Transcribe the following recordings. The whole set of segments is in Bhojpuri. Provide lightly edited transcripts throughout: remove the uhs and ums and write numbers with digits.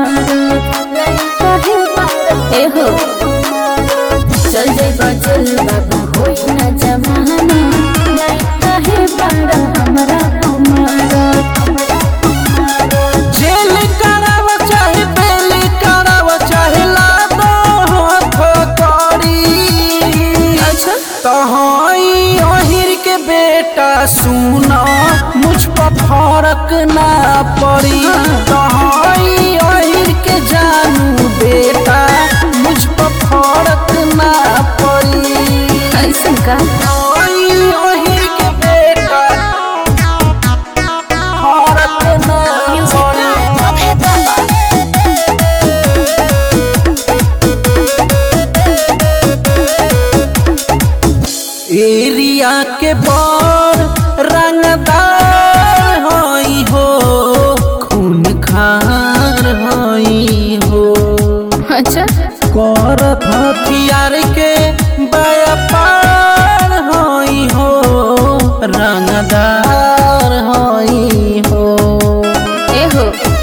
एहो चल जाइबा चल बाबू होई ना जमाना नहीं कहे बाड़ा हमरा हमारा जेल कराव चाहे बेल कराव चाहे लादो हाथ करी अच्छा तहाई अहिर के बेटा सुना मुझ पर फर्क ना पड़ी तहाई अहिर के जानू बेटा मुझ पर फर्क ना पड़ी ऐसा का तहाई अहिर के बेटा फर्क ना पड़ी एरिया के बड़ रंगदार होई हो खून खार होई हो अच्छा करत हथियार के व्यापार होई हो रंगदार होई हो एहो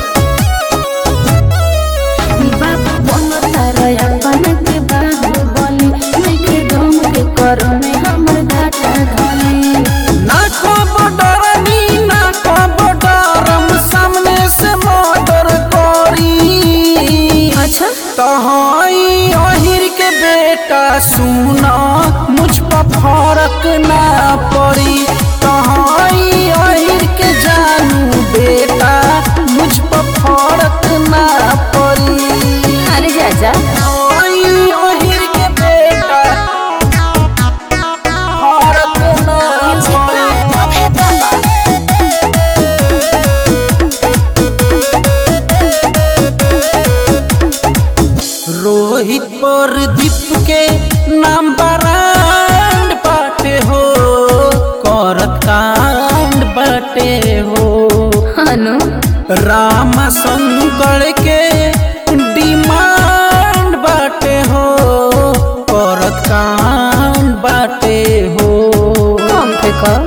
बाबू बनता रया बन के बाहुबली नहीं के दम के करो में हमर घाटा धनी ना को डरनी ना को डरम सामने से मर्डर करी अच्छा तहाई अहिर के बेटा सुना मुझ पर फर्क ना पड़ी तहाई अहिर के जानू बेटा मुझ पर फर्क ना पड़ी अरे जा तहाई अहिर के बेटा फर्क ना पड़ी रोहित प्रदीप के नाम बरांड बाटे हो करत कांड बाटे हो अनु राम शंकर के डिमांड बाटे हो करत कांड बाटे हो कम पे कम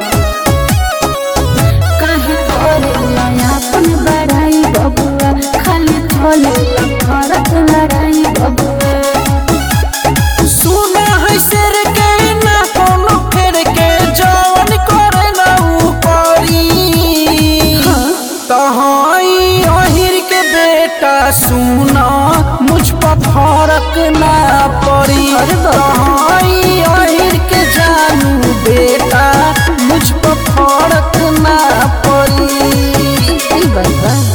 काहे करेला अपन बड़ाई बबुआ खाली थोले करत लड़ाई बबुआ सुना है शेर के ना कोनो फेर के जवन करे ना ऊपरी तहाई अहिर के बेटा सुना मुझ पर फर्क ना पड़ी तहाई अहिर के जानू बेटा मुझ पर फर्क ना पड़ी ई बात बा